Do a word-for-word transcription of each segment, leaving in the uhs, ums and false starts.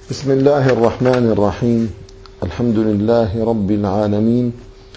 بسم الله الرحمن الرحيم. الحمد لله رب العالمين،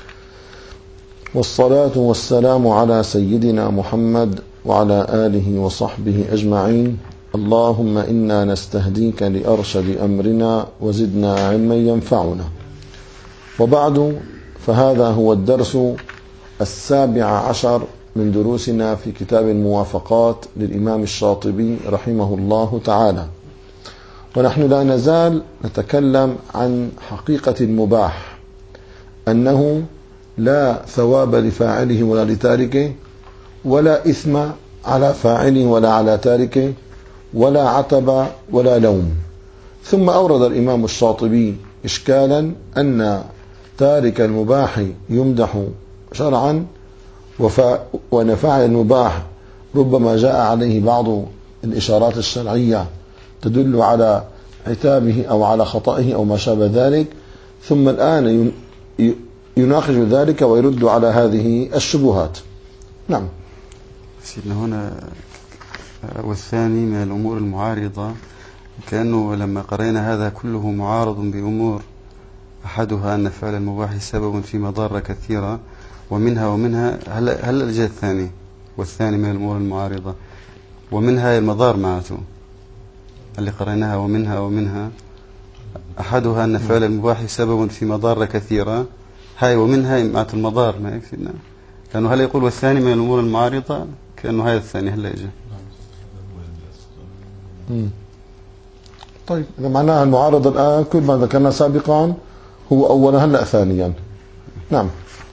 والصلاة والسلام على سيدنا محمد وعلى آله وصحبه أجمعين. اللهم إنا نستهديك لأرشد أمرنا وزدنا علما ينفعنا. وبعد، فهذا هو الدرس السابع عشر من دروسنا في كتاب الموافقات للإمام الشاطبي رحمه الله تعالى، ونحن لا نزال نتكلم عن حقيقة المباح، أنه لا ثواب لفاعله ولا لتاركه، ولا إثم على فاعله ولا على تاركه، ولا عتب ولا لوم. ثم أورد الإمام الشاطبي إشكالا أن تارك المباح يمدح شرعا، وأن فاعل المباح ربما جاء عليه بعض الإشارات الشرعية تدل على عتابه أو على خطئه أو ما شابه ذلك. ثم الآن يناقش ذلك ويرد على هذه الشبهات. نعم سيدنا هنا والثاني من الأمور المعارضة، كأنه لما قرأنا هذا كله معارض بأمور، أحدها أن فعل المباح سبب في مضار كثيرة، ومنها ومنها هل هل الجهة الثاني والثاني من الأمور المعارضة ومنها المضار معته اللي قرأناها، ومنها ومنها أحدها أن فعل المباح سبب في مضار كثيرة، هاي ومنها مع المضار ما يكفينا، لأنه هل يقول والثاني من الأمور المعارضة كأنه هذا الثاني هل يجي. طيب، إذا معناها المعارضة الآن كل ما ذكرنا سابقا هو أولا هلأ ثانيا. نعم.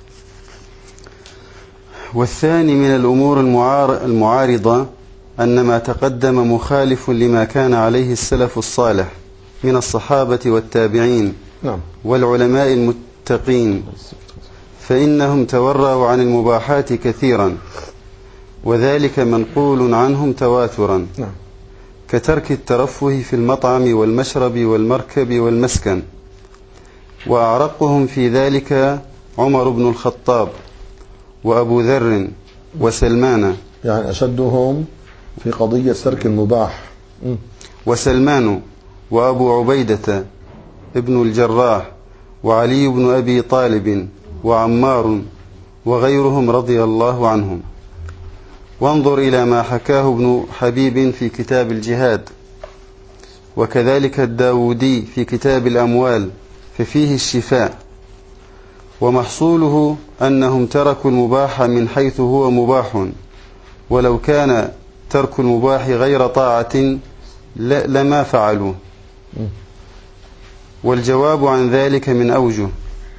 والثاني من الأمور المعارضة أن ما تقدم مخالف لما كان عليه السلف الصالح من الصحابة والتابعين نعم. والعلماء المتقين، فإنهم تورعوا عن المباحات كثيرا، وذلك منقول عنهم تواترا، نعم. كترك الترفه في المطعم والمشرب والمركب والمسكن. وأعرقهم في ذلك عمر بن الخطاب وأبو ذر وسلمان، يعني أشدهم في قضية ترك المباح وسلمان وأبو عبيدة ابن الجراح وعلي بن أبي طالب وعمار وغيرهم رضي الله عنهم. وانظر إلى ما حكاه ابن حبيب في كتاب الجهاد، وكذلك الداودي في كتاب الأموال، ففيه الشفاء. ومحصوله أنهم تركوا المباح من حيث هو مباح، ولو كان ترك المباح غير طاعة لما فعلوا. والجواب عن ذلك من أوجه،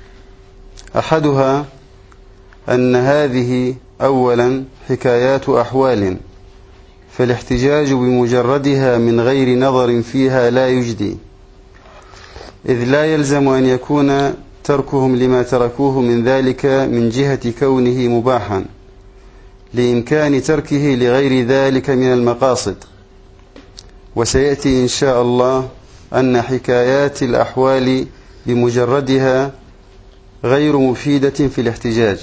أحدها أن هذه أولا حكايات أحوال، فالاحتجاج بمجردها من غير نظر فيها لا يجدي، إذ لا يلزم أن يكون تركهم لما تركوه من ذلك من جهة كونه مباحا، لإمكان تركه لغير ذلك من المقاصد. وسيأتي إن شاء الله أن حكايات الأحوال بمجردها غير مفيدة في الاحتجاج،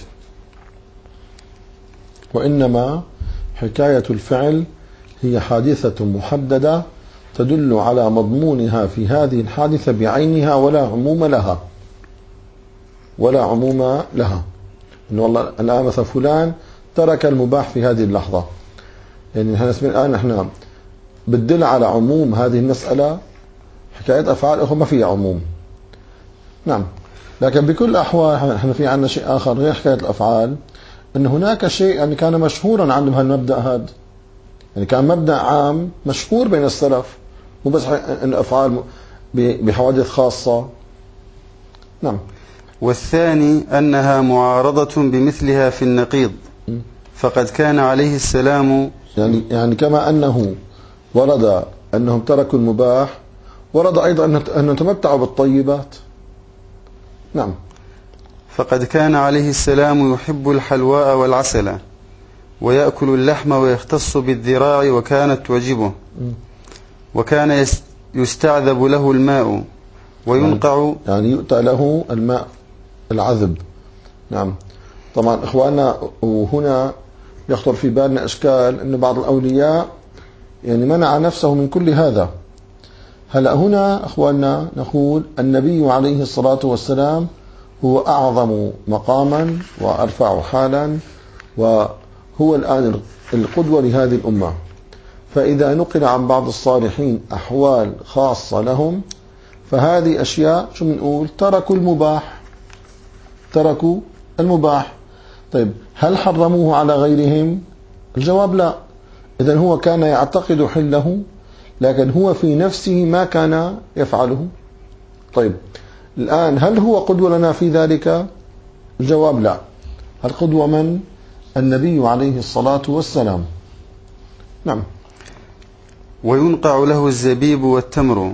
وإنما حكاية الفعل هي حادثة محددة تدل على مضمونها في هذه الحادثة بعينها، ولا عموم لها ولا عموم لها إنه والله الآن مثلا فلان ترك المباح في هذه اللحظة، يعني الآن نحن بتدل على عموم هذه المسألة. حكاية أفعال أخرى ما فيها عموم. نعم. لكن بكل الأحوال نحن في عندنا شيء آخر غير حكاية الأفعال، أن هناك شيء يعني كان مشهورا عندهم هالمبدأ هذا، يعني كان مبدأ عام مشهور بين السلف، مو بس أن الأفعال بحوادث خاصة. نعم. والثاني أنها معارضة بمثلها في النقيض، فقد كان عليه السلام يعني يعني كما أنه ورد أنهم تركوا المباح، ورد أيضا أن تمتعوا بالطيبات. نعم. فقد كان عليه السلام يحب الحلواء والعسل، ويأكل اللحم ويختص بالذراع وكانت تعجبه، وكان يستعذب له الماء وينقع، يعني يؤتى له الماء العذب. نعم. طبعا إخواننا، وهنا يخطر في بالنا إشكال أن بعض الأولياء يعني منع نفسه من كل هذا، هلأ هنا أخواننا نقول النبي عليه الصلاة والسلام هو أعظم مقاما وأرفع حالا، وهو الآن القدوة لهذه الأمة. فإذا نقل عن بعض الصالحين أحوال خاصة لهم، فهذه أشياء شو بنقول؟ تركوا المباح، تركوا المباح. طيب هل حرموه على غيرهم؟ الجواب لا. إذن هو كان يعتقد حله، لكن هو في نفسه ما كان يفعله. طيب الآن هل هو قدوة لنا في ذلك؟ الجواب لا. القدوة من؟ النبي عليه الصلاة والسلام. نعم. وينقع له الزبيب والتمر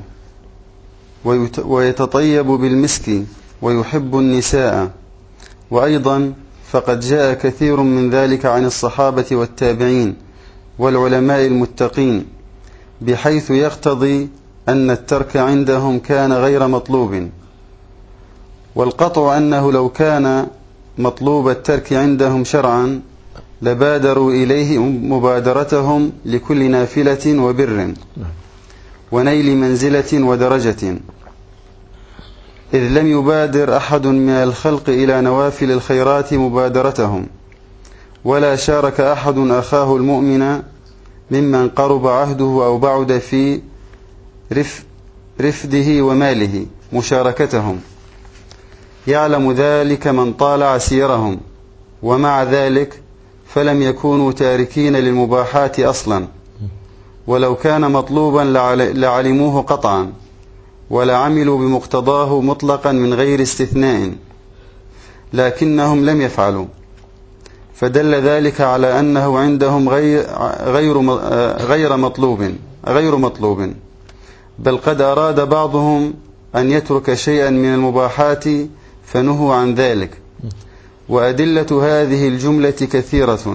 ويتطيب بالمسك ويحب النساء. وأيضا فقد جاء كثير من ذلك عن الصحابة والتابعين والعلماء المتقين، بحيث يقتضي أن الترك عندهم كان غير مطلوب. والقطع أنه لو كان مطلوب الترك عندهم شرعا لبادروا إليه مبادرتهم لكل نافلة وبر ونيل منزلة ودرجة، إذ لم يبادر أحد من الخلق إلى نوافل الخيرات مبادرتهم، ولا شارك أحد أخاه المؤمن ممن قرب عهده أو بعد في رف رفده وماله مشاركتهم، يعلم ذلك من طالع سيرهم. ومع ذلك فلم يكونوا تاركين للمباحات أصلا، ولو كان مطلوبا لعلموه قطعا ولعملوا بمقتضاه مطلقا من غير استثناء، لكنهم لم يفعلوا، فدل ذلك على أنه عندهم غير غير غير مطلوب غير مطلوب بل قد أراد بعضهم أن يترك شيئا من المباحات فنهوا عن ذلك. وأدلة هذه الجملة كثيرة.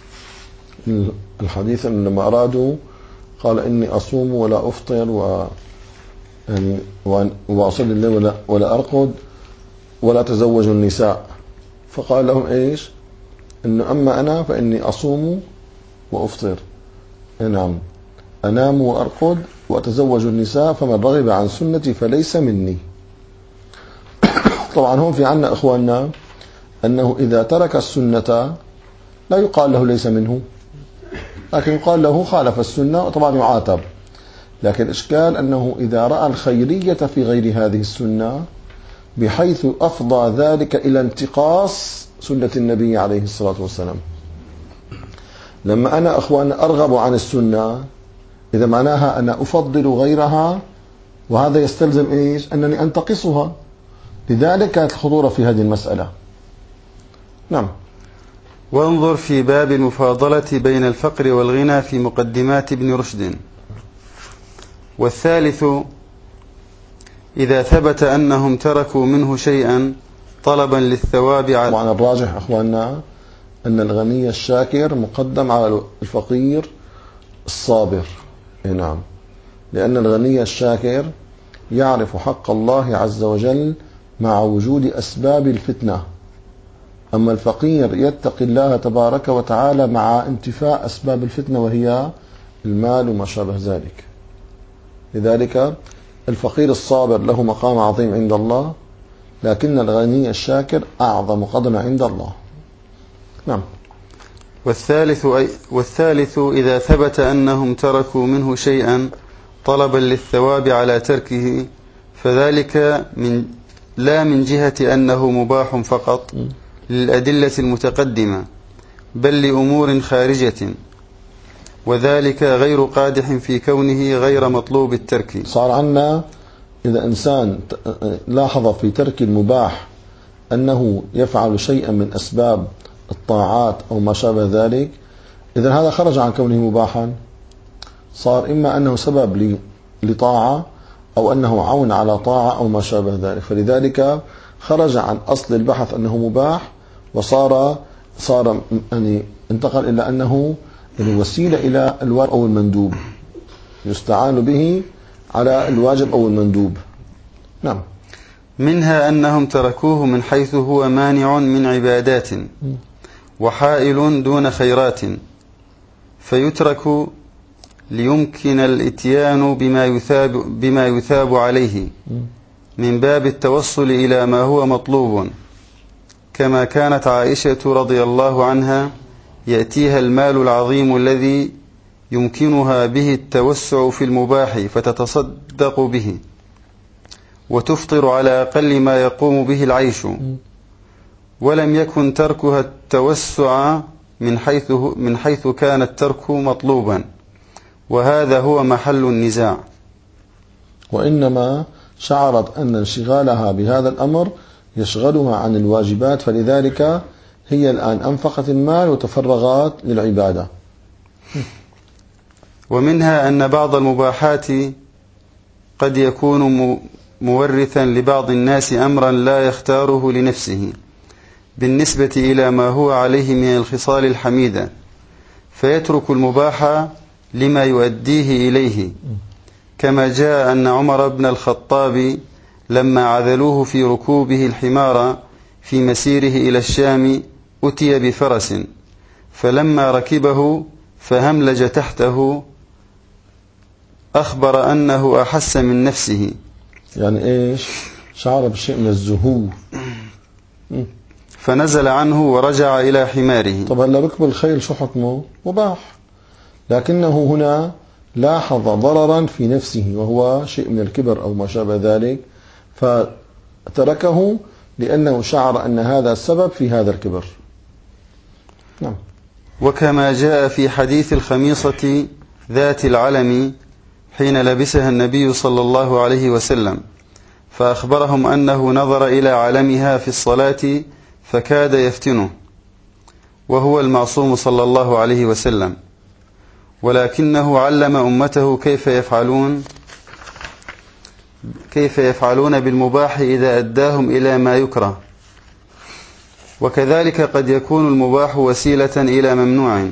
الحديث لما أرادوا قال إني أصوم ولا أفطر و يعني وأصلي الليل ولا, ولا أرقد ولا أتزوج النساء، فقال لهم إيش؟ إنه أما أنا فإني أصوم وأفطر، نعم، أنام وأرقد وأتزوج النساء، فمن رغب عن سنتي فليس مني. طبعا هم في عنا إخواننا أنه إذا ترك السنة لا يقال له ليس منه، لكن يقال له خالف السنة، وطبعا يعاتب. لكن الإشكال أنه إذا رأى الخيرية في غير هذه السنة بحيث أفضى ذلك إلى انتقاص سنة النبي عليه الصلاة والسلام. لما أنا أخوان أرغب عن السنة، إذا معناها أنا أفضل غيرها، وهذا يستلزم إيش؟ أنني أنتقصها. لذلك كانت الخطورة في هذه المسألة. نعم. وانظر في باب المفاضلة بين الفقر والغنى في مقدمات ابن رشد. والثالث إذا ثبت أنهم تركوا منه شيئا طلبا للثواب على. طبعا الراجح أخواننا أن الغني الشاكر مقدم على الفقير الصابر. نعم، لأن الغني الشاكر يعرف حق الله عز وجل مع وجود أسباب الفتنة، أما الفقير يتقي الله تبارك وتعالى مع انتفاء أسباب الفتنة وهي المال وما شابه ذلك. لذلك الفقير الصابر له مقام عظيم عند الله، لكن الغني الشاكر أعظم قدر عند الله. نعم. والثالث, أي والثالث إذا ثبت أنهم تركوا منه شيئا طلبا للثواب على تركه، فذلك من لا من جهة أنه مباح فقط للأدلة المتقدمة، بل لأمور خارجة، وذلك غير قادح في كونه غير مطلوب الترك. صار عنا إذا إنسان لاحظ في ترك المباح أنه يفعل شيئا من أسباب الطاعات أو ما شابه ذلك، إذا هذا خرج عن كونه مباحا، صار إما أنه سبب لطاعة أو أنه عون على طاعة أو ما شابه ذلك، فلذلك خرج عن أصل البحث أنه مباح، وصار صار يعني انتقل إلى أنه يعني وسيلة إلى الواجب أو المندوب، يستعان به على الواجب أو المندوب. نعم. منها أنهم تركوه من حيث هو مانع من عبادات وحائل دون خيرات، فيترك ليمكن الإتيان بما يثاب, بما يثاب عليه من باب التوصل إلى ما هو مطلوب، كما كانت عائشة رضي الله عنها يأتيها المال العظيم الذي يمكنها به التوسع في المباح فتتصدق به وتفطر على أقل ما يقوم به العيش، ولم يكن تركها التوسع من حيث, من حيث كان الترك مطلوبا، وهذا هو محل النزاع. وإنما شعرت أن انشغالها بهذا الأمر يشغلها عن الواجبات، فلذلك هي الآن أنفقت المال وتفرغت للعبادة. ومنها أن بعض المباحات قد يكون مورثا لبعض الناس أمرا لا يختاره لنفسه بالنسبة إلى ما هو عليه من الخصال الحميدة، فيترك المباح لما يؤديه إليه، كما جاء أن عمر بن الخطاب لما عذلوه في ركوبه الحمار في مسيره إلى الشام أتي بفرس، فلما ركبه فهملج تحته أخبر أنه أحس من نفسه. يعني إيش؟ شعر بشيء من الزهو، فنزل عنه ورجع إلى حماره. طبعا هلا ركب الخيل شو حكمه؟ مباح، لكنه هنا لاحظ ضررا في نفسه وهو شيء من الكبر أو ما شابه ذلك، فتركه لأنه شعر أن هذا السبب في هذا الكبر. نعم. وكما جاء في حديث الخميصة ذات العلم حين لبسها النبي صلى الله عليه وسلم، فأخبرهم أنه نظر إلى علمها في الصلاة فكاد يفتنه، وهو المعصوم صلى الله عليه وسلم، ولكنه علم أمته كيف يفعلون كيف يفعلون بالمباح إذا أداهم إلى ما يكره. وكذلك قد يكون المباح وسيلة إلى ممنوع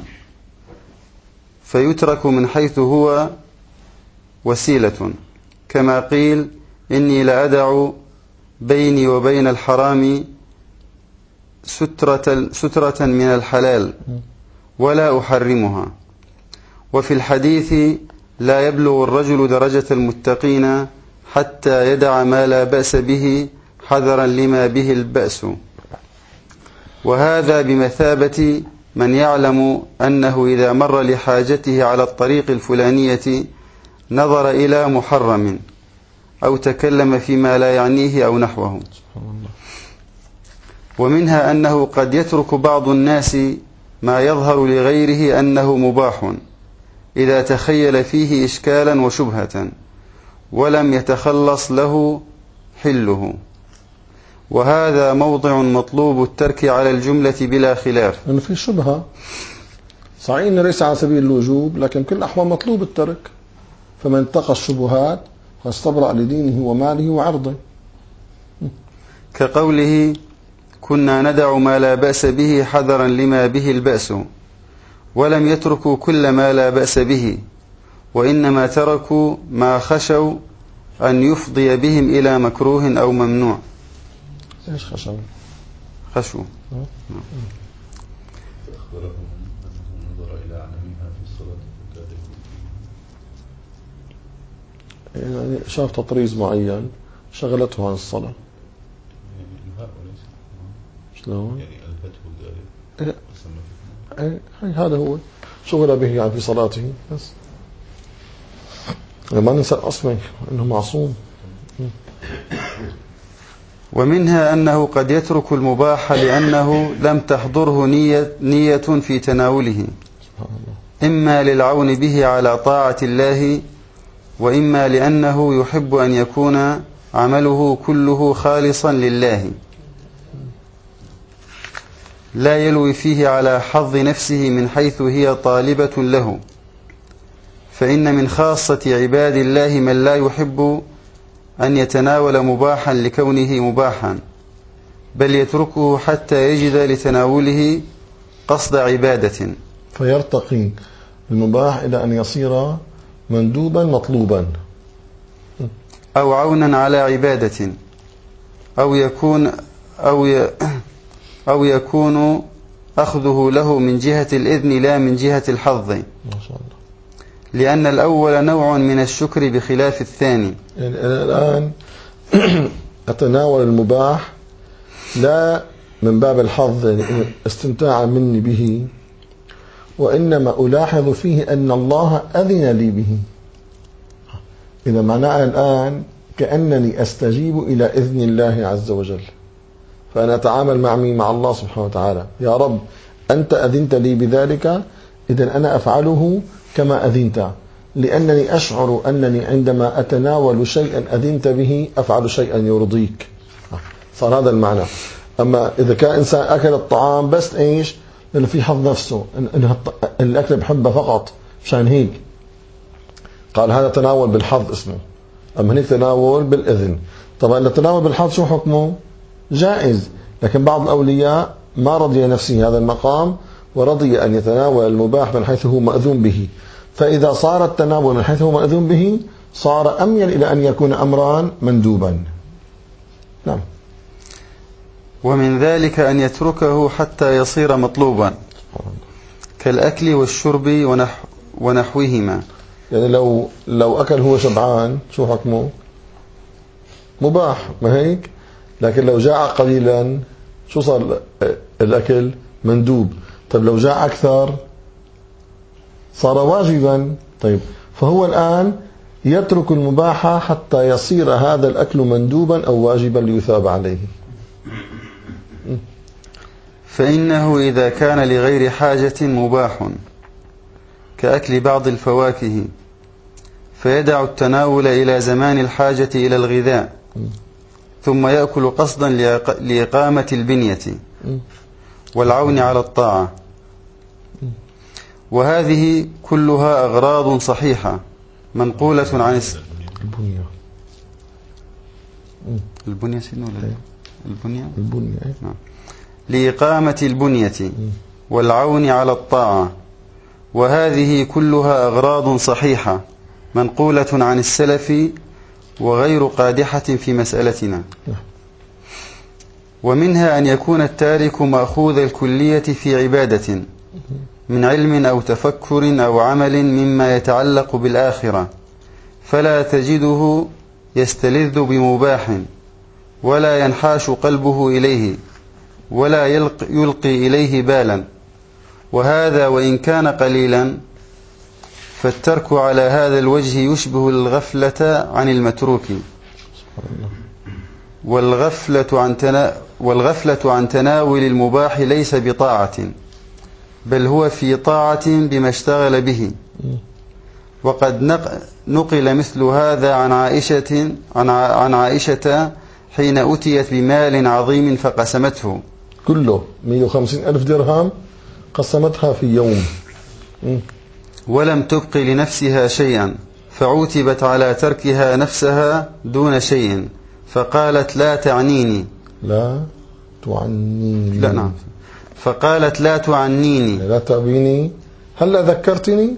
فيترك من حيث هو وسيلة، كما قيل إني لأدع بيني وبين الحرام سترة, سترة من الحلال ولا أحرمها. وفي الحديث لا يبلغ الرجل درجة المتقين حتى يدع ما لا بأس به حذرا لما به البأس، وهذا بمثابة من يعلم أنه إذا مر لحاجته على الطريق الفلانية نظر إلى محرم أو تكلم فيما لا يعنيه أو نحوه. ومنها أنه قد يترك بعض الناس ما يظهر لغيره أنه مباح إذا تخيل فيه إشكالا وشبهة ولم يتخلص له حله، وهذا موضع مطلوب الترك على الجملة بلا خلاف. أنه في شبهة صحيح ليس على سبيل الوجوب، لكن كل الأحوال مطلوب الترك، فمن اتقى الشبهات فاستبرأ لدينه وماله وعرضه. كقوله كنا ندع ما لا بأس به حذرا لما به البأس، ولم يتركوا كل ما لا بأس به، وإنما تركوا ما خشوا أن يفضي بهم إلى مكروه أو ممنوع. إيش خشوا؟ خشوا أخبرهم أنه نظر إلى علمها في الصلاة فكاد، يعني شاف تطريز معين شغلته عن الصلاة. يعني شلون؟ يعني ألفته ذلك. إيه إيه هذا هو شغل به يعني في صلاته بس. ما ننسى أصلا أنه معصوم. ومنها أنه قد يترك المباح لأنه لم تحضره نية, نية في تناوله، إما للعون به على طاعة الله، وإما لأنه يحب أن يكون عمله كله خالصا لله لا يلوي فيه على حظ نفسه من حيث هي طالبة له. فإن من خاصة عباد الله من لا يحب أن يتناول مباحا لكونه مباحا، بل يتركه حتى يجد لتناوله قصد عبادة، فيرتقي المباح إلى أن يصير مندوبا مطلوبا أو عونا على عبادة، أو يكون أو ي... أو يكون أخذه له من جهة الإذن لا من جهة الحظ، ما شاء الله. لأن الأول نوع من الشكر بخلاف الثاني. يعني أنا الآن أتناول المباح لا من باب الحظ، يعني استمتاعا مني به، وإنما ألاحظ فيه أن الله أذن لي به. إذا معناه الآن كأنني أستجيب إلى إذن الله عز وجل، فأنا أتعامل مع مين؟ مع الله سبحانه وتعالى. يا رب أنت أذنت لي بذلك، إذن أنا أفعله كما أذنت، لأنني أشعر أنني عندما أتناول شيئا أذنت به أفعل شيئا يرضيك. صار هذا المعنى. أما إذا كان إنسان أكل الطعام بس إيش؟ لأنه في حظ نفسه إن الأكل بحبه فقط مشان هيك قال هذا تناول بالحظ اسمه. أما هناك تناول بالإذن. طبعا التناول بالحظ شو حكمه؟ جائز، لكن بعض الأولياء ما رضي نفسه هذا المقام ورضي أن يتناول المباح من حيث هو مأذون به. فإذا صار التناول من حيث هو مأذون به صار أميل إلى أن يكون أمران مندوبا. نعم. ومن ذلك أن يتركه حتى يصير مطلوبا كالأكل والشرب ونحو ونحوهما. يعني لو لو أكل هو شبعان شو حكمه؟ مباح، ما هيك؟ لكن لو جاع قليلا شو صار الأكل؟ مندوب. طيب لو جاع أكثر صار واجبا. طيب فهو الآن يترك المباح حتى يصير هذا الأكل مندوبا أو واجبا ليثاب عليه. فإنه إذا كان لغير حاجة مباح كأكل بعض الفواكه فيدع التناول إلى زمان الحاجة إلى الغذاء ثم يأكل قصدا لإقامة البنية والعون على الطاعة، وهذه كلها أغراض صحيحة منقولة عن البنية. البنية سيدنا ولا البنية البنية نعم. لإقامة البنية والعون على الطاعة، وهذه كلها أغراض صحيحة منقولة عن السلف وغير قادحة في مسألتنا. ومنها أن يكون التارك مأخوذ الكلية في عبادة من علم أو تفكر أو عمل مما يتعلق بالآخرة، فلا تجده يستلذ بمباح ولا ينحاش قلبه إليه ولا يلقي إليه بالا، وهذا وإن كان قليلا فالترك على هذا الوجه يشبه الغفلة عن المتروك، والغفلة عن, تنا والغفلة عن تناول المباح ليس بطاعة، بل هو في طاعة بما اشتغل به. وقد نقل مثل هذا عن عائشة, عن عائشة حين أتيت بمال عظيم فقسمته كله مئة وخمسين ألف درهم، قسمتها في يوم ولم تبق لنفسها شيئا، فعوتبت على تركها نفسها دون شيء، فقالت لا تعنيني لا تعنيني لا نعم فقالت لا تعنيني لا تأبيني هلا ذكرتني،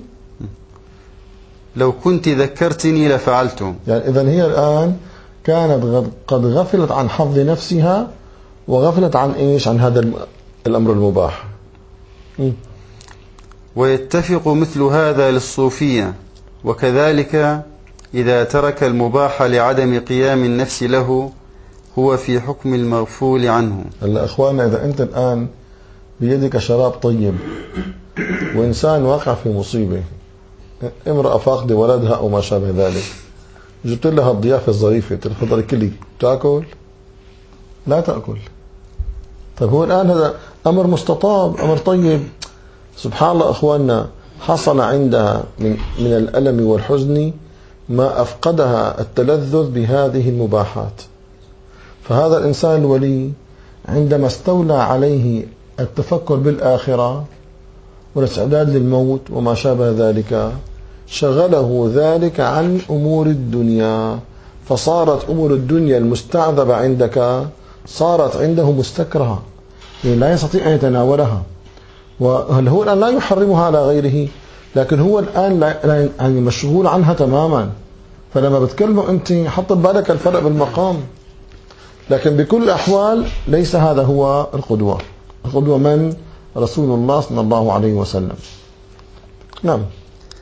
لو كنت ذكرتني لفعلت. يعني إذن هي الآن كانت قد غفلت عن حظ نفسها وغفلت عن إيش؟ عن هذا الأمر المباح. م. ويتفق مثل هذا للصوفية، وكذلك إذا ترك المباح لعدم قيام النفس له هو في حكم المغفول عنه. هلا أخواننا، إذا أنت الآن بيدك شراب طيب وإنسان واقع في مصيبة، امرأة فاقدة ولدها أو ما شابه ذلك، جبت لها الضيافة الظريفة تفضل كلي، تأكل؟ لا تأكل. طيب هو الآن هذا أمر مستطاب، أمر طيب. سبحان الله أخواننا، حصل عندها من, من الألم والحزن ما أفقدها التلذذ بهذه المباحات. فهذا الإنسان الولي عندما استولى عليه التفكر بالآخرة والاستعداد للموت وما شابه ذلك، شغله ذلك عن أمور الدنيا، فصارت أمور الدنيا المستعذبة عندك صارت عنده مستكرهة، يعني لا يستطيع أن يتناولها. وهل هو الآن لا يحرمها على غيره، لكن هو الآن لا يعني مشغول عنها تماما. فلما بتكلمه أنت حط ببالك الفرق بالمقام، لكن بكل الأحوال ليس هذا هو القدوة. القدوة من؟ رسول الله صلى الله عليه وسلم. نعم.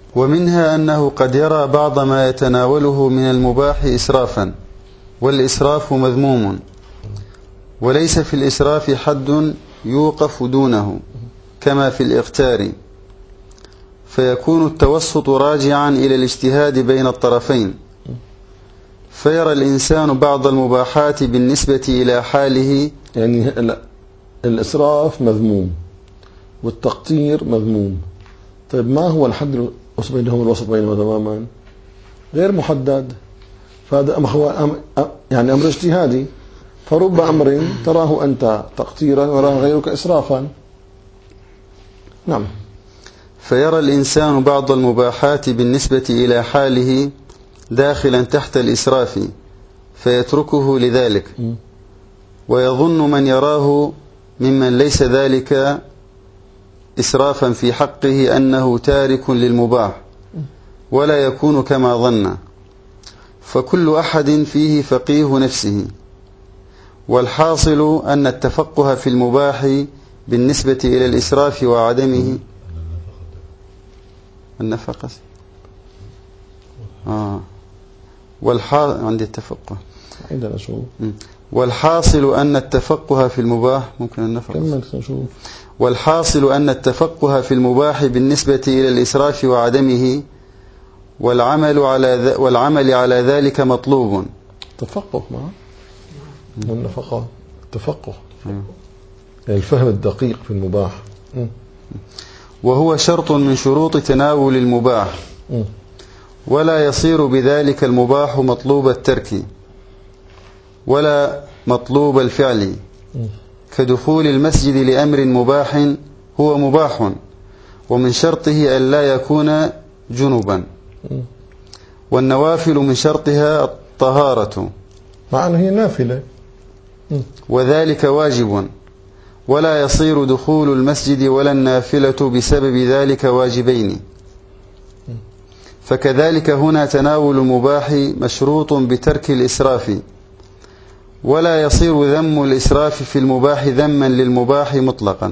ومنها أنه قد يرى بعض ما يتناوله من المباح إسرافا، والإسراف مذموم، وليس في الإسراف حد يوقف دونه كما في الإغتار، فيكون التوسط راجعا إلى الاجتهاد بين الطرفين، فيرى الإنسان بعض المباحات بالنسبة إلى حاله. يعني الإسراف مذموم والتقتير مذموم، طيب ما هو الحد الوسط بينهم؟ الوسط بينهما تماما غير محدد، فهذا أمر يعني أمر اجتهادي، فرب أمر تراه أنت تقتيرا وراه غيرك إسرافا. نعم. فيرى الإنسان بعض المباحات بالنسبة إلى حاله داخلا تحت الإسراف فيتركه لذلك، ويظن من يراه ممن ليس ذلك إسرافا في حقه أنه تارك للمباح، ولا يكون كما ظن، فكل أحد فيه فقيه نفسه. والحاصل أن التفقه في المباح بالنسبة إلى الإسراف وعدمه النفقة آه. والحا... عندي التفقه عندنا شو والحاصل أن التفقه في المباح ممكن النفقة والحاصل أن التفقه في المباح بالنسبة إلى الإسراف وعدمه والعمل على ذ... والعمل على ذلك مطلوب. تفقه معه والنفقة التفقه، الفهم الدقيق في المباح، وهو شرط من شروط تناول المباح، ولا يصير بذلك المباح مطلوب الترك ولا مطلوب الفعل، كدخول المسجد لأمر مباح هو مباح، ومن شرطه أن لا يكون جنبا، والنوافل من شرطها الطهارة مع أنه هي نافلة، وذلك واجب، ولا يصير دخول المسجد ولا النافلة بسبب ذلك واجبين. فكذلك هنا تناول المباح مشروط بترك الإسراف، ولا يصير ذم الإسراف في المباح ذما للمباح مطلقا.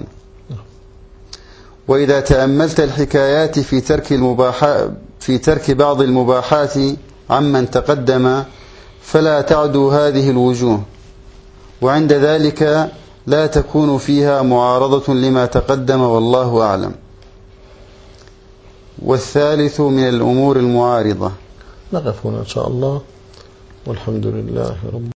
وإذا تأملت الحكايات في ترك المباحات في ترك بعض المباحات عمن تقدم فلا تعدو هذه الوجوه، وعند ذلك لا تكون فيها معارضة لما تقدم، والله أعلم. والثالث من الأمور المعارضة. نقف هنا إن شاء الله، والحمد لله رب